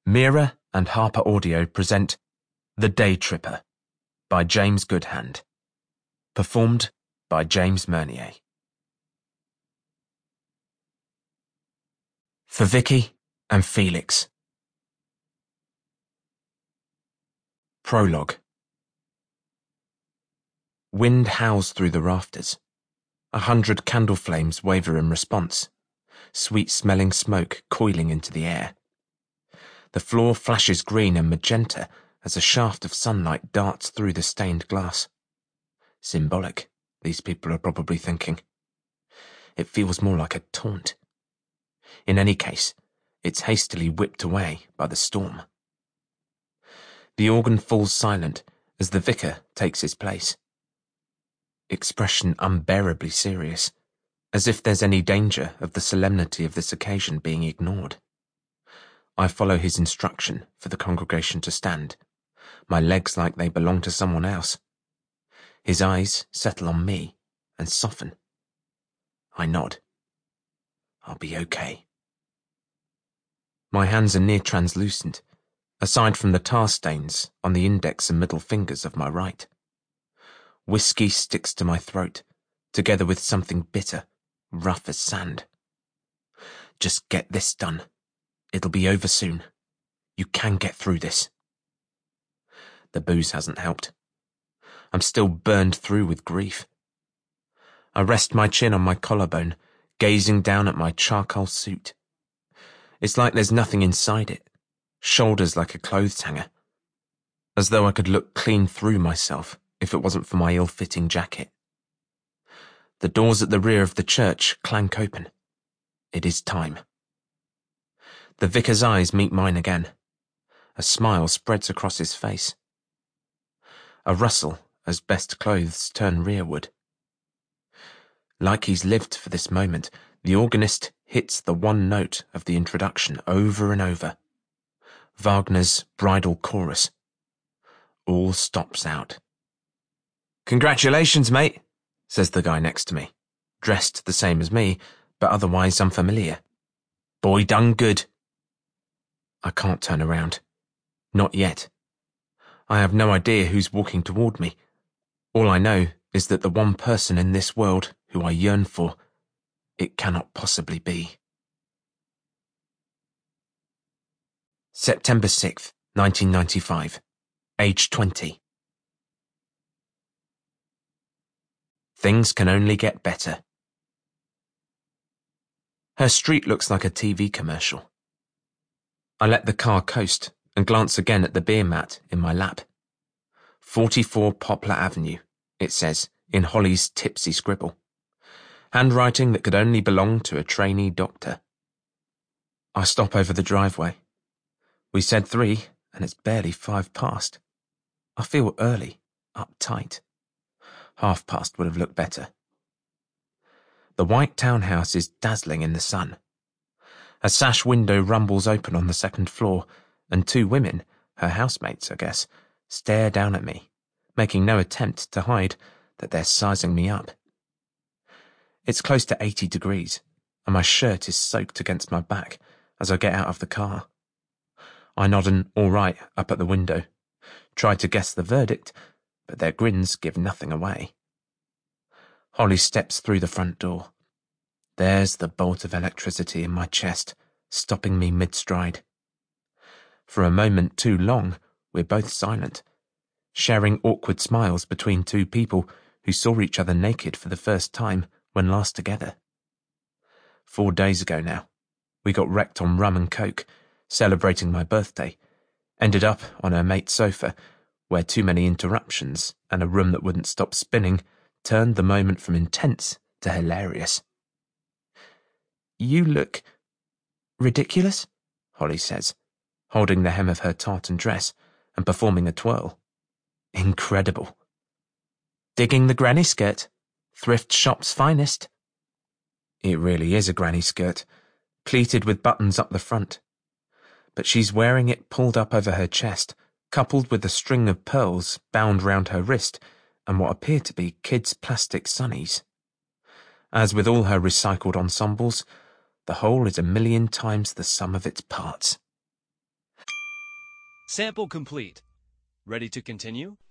Mira and Harper Audio present The Day Tripper by James Goodhand. Performed by James Mernier. For Vicky and Felix. Prologue. Wind howls through the rafters. 100 candle flames waver in response, sweet-smelling smoke coiling into the air. The floor flashes green and magenta as a shaft of sunlight darts through the stained glass. Symbolic, these people are probably thinking. It feels more like a taunt. In any case, it's hastily whipped away by the storm. The organ falls silent as the vicar takes his place. Expression unbearably serious, as if there's any danger of the solemnity of this occasion being ignored. I follow his instruction for the congregation to stand, my legs like they belong to someone else. His eyes settle on me and soften. I nod. I'll be okay. My hands are near translucent, aside from the tar stains on the index and middle fingers of my right. Whiskey sticks to my throat, together with something bitter, rough as sand. Just get this done. It'll be over soon. You can get through this. The booze hasn't helped. I'm still burned through with grief. I rest my chin on my collarbone, gazing down at my charcoal suit. It's like there's nothing inside it, shoulders like a clothes hanger, as though I could look clean through myself if it wasn't for my ill-fitting jacket. The doors at the rear of the church clank open. It is time. The vicar's eyes meet mine again. A smile spreads across his face. A rustle as best clothes turn rearward. Like he's lived for this moment, the organist hits the one note of the introduction over and over. Wagner's Bridal Chorus. All stops out. "Congratulations, mate," says the guy next to me, dressed the same as me, but otherwise unfamiliar. "Boy done good." I can't turn around. Not yet. I have no idea who's walking toward me. All I know is that the one person in this world who I yearn for, it cannot possibly be. September 6th, 1995. Age 20. Things can only get better. Her street looks like a TV commercial. I let the car coast and glance again at the beer mat in my lap. 44 Poplar Avenue, it says, in Holly's tipsy scribble. Handwriting that could only belong to a trainee doctor. I stop over the driveway. We said 3, and it's barely 5 past. I feel early, uptight. 1/2 would have looked better. The white townhouse is dazzling in the sun. A sash window rumbles open on the 2nd floor, and 2 women, her housemates, I guess, stare down at me, making no attempt to hide that they're sizing me up. It's close to 80 degrees, and my shirt is soaked against my back as I get out of the car. I nod an all right up at the window, try to guess the verdict, but their grins give nothing away. Holly steps through the front door. There's the bolt of electricity in my chest, stopping me mid-stride. For a moment too long, we're both silent, sharing awkward smiles between 2 people who saw each other naked for the first time when last together. 4 days ago now, we got wrecked on rum and coke, celebrating my birthday, ended up on her mate's sofa, where too many interruptions and a room that wouldn't stop spinning turned the moment from intense to hilarious. "You look ridiculous," Holly says, holding the hem of her tartan dress and performing a twirl. Incredible. "Digging the granny skirt? Thrift shop's finest." It really is a granny skirt, pleated with buttons up the front. But she's wearing it pulled up over her chest, coupled with a string of pearls bound round her wrist and what appear to be kids' plastic sunnies. As with all her recycled ensembles, the whole is 1,000,000 times the sum of its parts. Sample complete. Ready to continue?